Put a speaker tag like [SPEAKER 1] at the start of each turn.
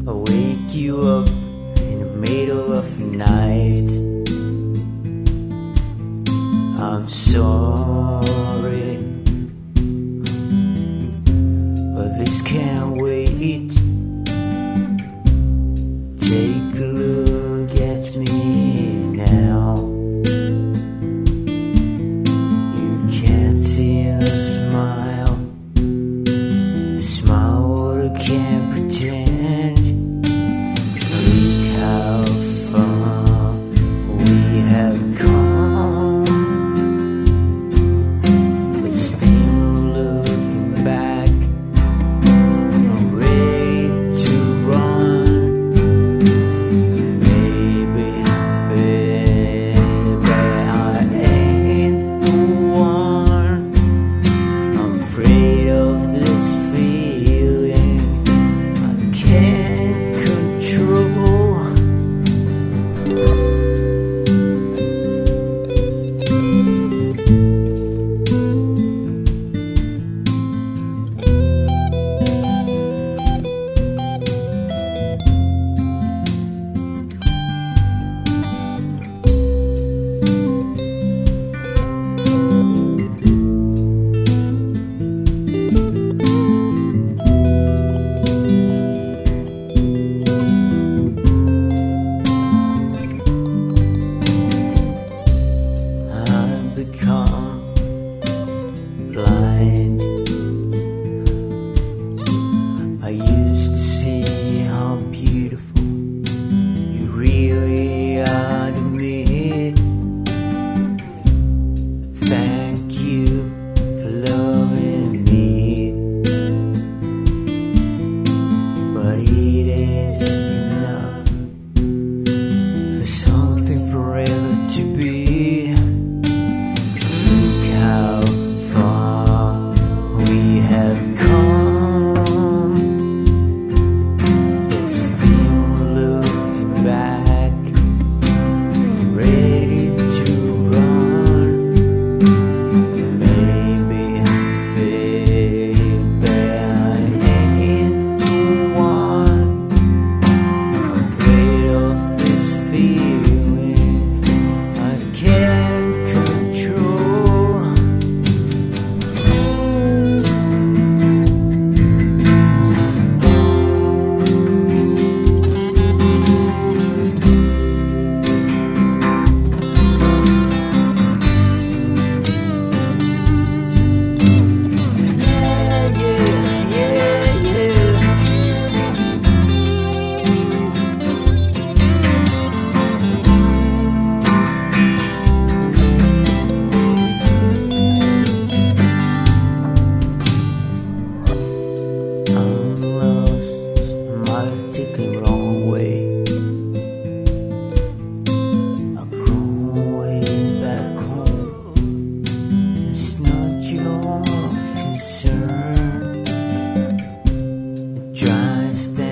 [SPEAKER 1] I wake you up in the middle of the night. I'm sorry, but this can't wait. Take a look at me now. You can't see a smile, a smile that can't pretend. Look how far we have come, but still looking back, I'm ready to run. Baby, I ain't the one. I'm afraid of this feeling I can't control. I've become blind. I used to see how beautiful you really are to me. Thank you for loving me, but it ain't enough for something forever to be. How far we have come, but still looking back, ready to run. Maybe, baby, I ain't the one. I'm afraid of this feeling I can't control. Taken wrong way, I've grown way back home. It's not your concern. Try and stand